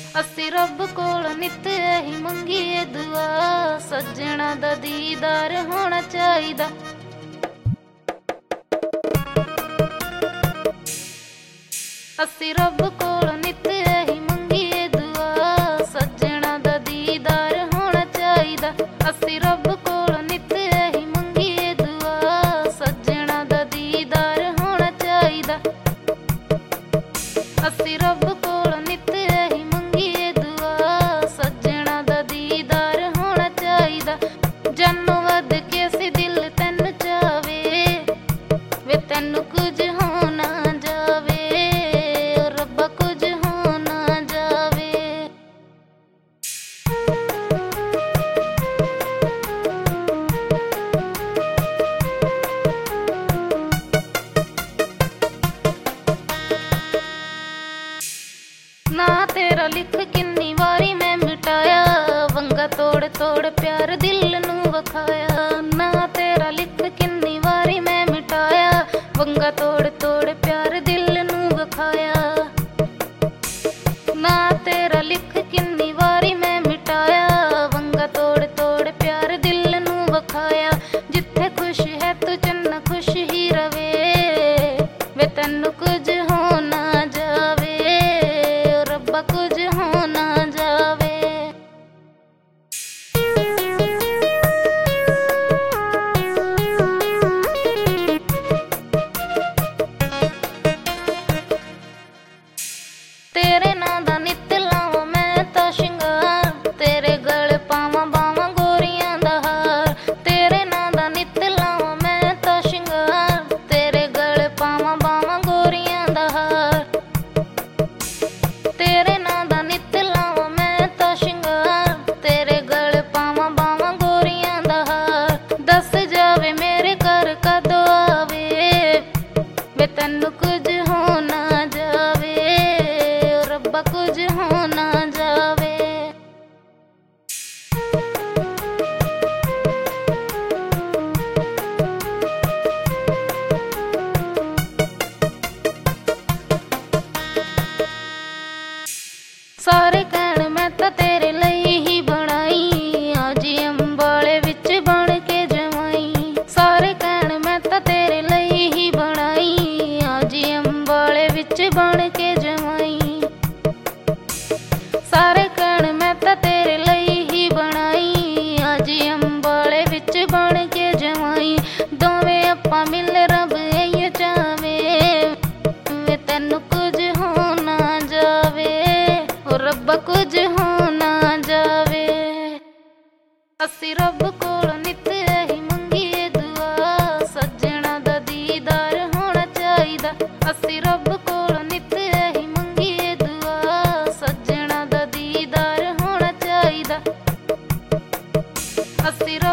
ਅਸੀਂ ਰੱਬ ਕੋਲ ਨਿੱਤ ਇਹੀ ਮੰਗੀਏ ਦੁਆ, ਸੱਜਣਾ ਦਾ ਦੀਦਾਰ ਹੋਣਾ ਚਾਹੀਦਾ। ਅਸੀਂ ਰੱਬ ਕੋਲ ਨਿੱਤ ਇਹੀ ਮੰਗੀਏ ਦੁਆ, ਸੱਜਣਾ ਦਾ ਦੀਦਾਰ ਹੋਣਾ ਚਾਹੀਦਾ। ਅਸੀਂ ਰੱਬ ਕੋਲ ਨਿੱਤ ਇਹੀ ਮੰਗੀਏ ਦੁਆ, ਸੱਜਣਾ ਦਾ ਦੀਦਾਰ ਹੋਣਾ ਚਾਹੀਦਾ। ਅਸੀਂ ਰੱਬ ਕੋਲ ਨਿੱਤ ਇਹੀ ਮੰਗੀਏ ਦੁਆ, ਸੱਜਣਾ ਦਾ ਦੀਦਾਰ ਹੋਣਾ ਚਾਹੀਦਾ। ਜਾਨੋਂ ਵੱਧ ਕੇ ਅਸੀਂ ਦਿਲ ਤੈਨੂੰ ਚਾਵੇ, ਵੇ ਤੈਨੂੰ ਕੁਝ ਹੋ ਨਾ ਜਾਵੇ, ਓ ਰੱਬਾ ਕੁਝ ਹੋ ਨਾ ਜਾਵੇ। ਨਾ ਤੇਰਾ ਲਿਖ ਕਿੰਨੀ ਵਾਰੀ ਮੈਂ ਮਿਟਾਇਆ, ਵੰਗਾ ਤੋੜ ਤੋੜ ਪਿਆਰ ਦਿਲ ਨੂੰ ਵਿਖਾਇਆ। ਨਾ ਤੇਰਾ ਲਿਖ ਕਿੰਨੀ ਵਾਰੀ ਮੈਂ ਮਿਟਾਇਆ, ਵੰਗਾ ਤੋੜ ਤੋੜ ਪਿਆਰ ਦਿਲ ਨੂੰ ਵਿਖਾਇਆ। ਨਾ ਤੇਰਾ ਲਿਖ ਕਿੰਨੀ ਵਾਰੀ ਮੈਂ ਮਿਟਾਇਆ, ਵੰਗਾ ਤੋੜ ਤੋੜ ਪਿਆਰ ਦਿਲ ਨੂੰ ਵਿਖਾਇਆ। ਜਿੱਥੇ ਖੁਸ਼ ਹੈ ਤੂੰ ਚੰਨਾ ਖੁਸ਼ ਹੀ ਰਵੇ, ਵੇ ਤੈਨੂੰ ਕੁਝ ਹੋ ਨਾ ਜਾਵੇ, ਓ ਰੱਬਾ ਕੁਝ ਹੋ ਨਾ ਜਾਵੇ। ਤੇਰੇ ਨਾਂ ਦਾ ਨਿੱਤ ਲਾਵਾਂ ਮੈਂ ਤਾਂ ਸ਼ਿੰਗਾਰ, ਤੇਰੇ ਗਲ ਪਾਵਾਂ ਬਾਵਾਂ ਗੋਰੀਆਂ ਦਾ ਹਾਰ। ਤੇਰੇ ਨਾਂ ਦਾ ਨਿੱਤ ਲਾਵਾਂ ਮੈਂ ਤਾਂ ਸ਼ਿੰਗਾਰ, ਤੇਰੇ ਗਲ ਪਾਵਾਂ ਬਾਵਾਂ ਗੋਰੀਆਂ ਦਾ ਹਾਰ। ਤੇਰੇ ਨਾਂ ਦਾ ਨਿੱਤ ਲਾਵਾਂ ਮੈਂ ਤਾਂ ਸ਼ਿੰਗਾਰ, ਤੇਰੇ ਗਲ ਪਾਵਾਂ ਬਾਵਾਂ ਗੋਰੀਆਂ ਦਾ ਹਾਰ। ਦੱਸ ਜਾਵੇ ਮੇਰੇ ਘਰ ਕਦੋਂ ਆਵੇ, ਵੇ ਤੈਨੂੰ ਕੁਝ ਹੋ ਨਾ ਜਾਵੇ, ਓ ਰੱਬਾ ਕੁਝ ਹੋ ਨਾ ਜਾਵੇ। ਸਾਰੇ ਕਹਿਣ ਮੈਂ ਤਾਂ ਤੇਰੇ ਲਈ ਹੀ ਬਣਾਈ, ਆਜੀ ਅੰਬਾਲੇ ਵਿੱਚ ਬਣ ਕੇ ਜਮਾਈ। ਸਾਰੇ ਕਹਿਣ ਮੈਂ ਤਾਂ ਤੇਰੇ ਲਈ ਹੀ ਬਣਾਈ, ਆਜੀ ਅੰਬਾਲੇ ਵਿੱਚ ਬਣ ਕੇ ਜਮਾਈ। ਸਾਰੇ ਕਹਿਣ ਮੈਂ ਤਾਂ ਤੇਰੇ ਲਈ ਹੀ ਬਣਾਈ, ਆਜੀ ਅੰਬਾਲੇ ਵਿੱਚ ਬਣ ਕੇ ਜਮਾਈ। ਦੋਵੇਂ ਆਪਾਂ ਮਿਲ ਰੱਬ ਇਹ ਚਾਵੇ, ਵੇ ਤੈਨੂੰ ਕੁਝ ਹੋ ਨਾ ਜਾਵੇ, ਓ ਰੱਬਾ ਕੁਝ ਹੋ ਨਾ ਜਾਵੇ। ਅਸੀਂ ਰੱਬ ਕੋਲ ਨਿੱਤ ਇਹੀ ਮੰਗੀਏ ਦੁਆ, ਸੱਜਣਾ ਦਾ ਦੀਦਾਰ ਹੋਣਾ ਚਾਹੀਦਾ। ਅਸੀਂ ਰੱਬ ਕੋਲ ਨਿੱਤ ਇਹੀ ਮੰਗੀਏ ਦੁਆ, ਸੱਜਣਾ ਦਾ ਦੀਦਾਰ ਹੋਣਾ ਚਾਹੀਦਾ। ਅਸੀਂ